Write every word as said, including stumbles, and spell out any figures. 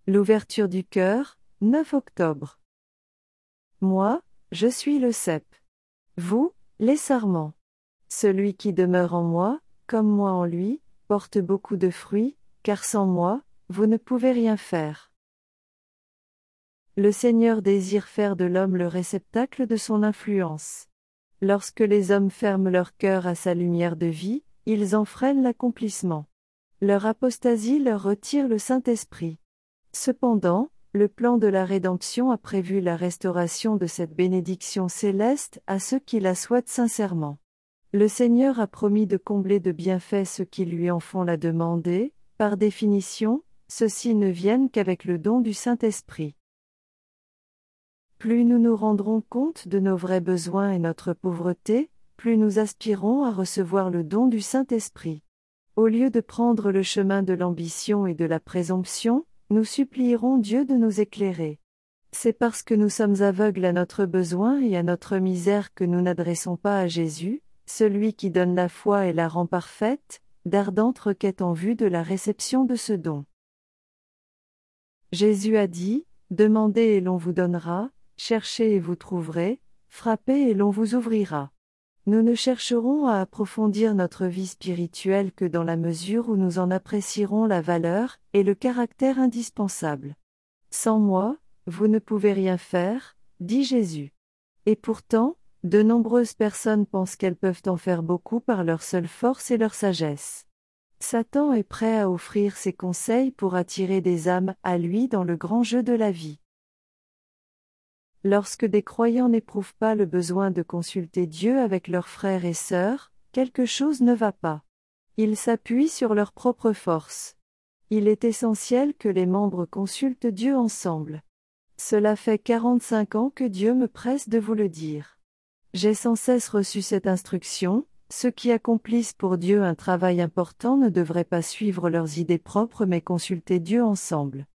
L'ouverture du cœur, neuf octobre. Moi, je suis le cep. Vous, les sarments. Celui qui demeure en moi, comme moi en lui, porte beaucoup de fruits, car sans moi, vous ne pouvez rien faire. Le Seigneur désire faire de l'homme le réceptacle de son influence. Lorsque les hommes ferment leur cœur à sa lumière de vie, ils en freinent l'accomplissement. Leur apostasie leur retire le Saint-Esprit. Cependant, le plan de la rédemption a prévu la restauration de cette bénédiction céleste à ceux qui la souhaitent sincèrement. Le Seigneur a promis de combler de bienfaits ceux qui lui en font la demande et, par définition, ceux-ci ne viennent qu'avec le don du Saint-Esprit. Plus nous nous rendrons compte de nos vrais besoins et notre pauvreté, plus nous aspirons à recevoir le don du Saint-Esprit. Au lieu de prendre le chemin de l'ambition et de la présomption, nous supplierons Dieu de nous éclairer. C'est parce que nous sommes aveugles à notre besoin et à notre misère que nous n'adressons pas à Jésus, celui qui donne la foi et la rend parfaite, d'ardentes requêtes en vue de la réception de ce don. Jésus a dit, « Demandez et l'on vous donnera, cherchez et vous trouverez, frappez et l'on vous ouvrira. » Nous ne chercherons à approfondir notre vie spirituelle que dans la mesure où nous en apprécierons la valeur et le caractère indispensable. Sans moi, vous ne pouvez rien faire, dit Jésus. Et pourtant, de nombreuses personnes pensent qu'elles peuvent en faire beaucoup par leur seule force et leur sagesse. Satan est prêt à offrir ses conseils pour attirer des âmes à lui dans le grand jeu de la vie. Lorsque des croyants n'éprouvent pas le besoin de consulter Dieu avec leurs frères et sœurs, quelque chose ne va pas. Ils s'appuient sur leur propre force. Il est essentiel que les membres consultent Dieu ensemble. Cela fait quarante-cinq ans que Dieu me presse de vous le dire. J'ai sans cesse reçu cette instruction, ceux qui accomplissent pour Dieu un travail important ne devraient pas suivre leurs idées propres mais consulter Dieu ensemble.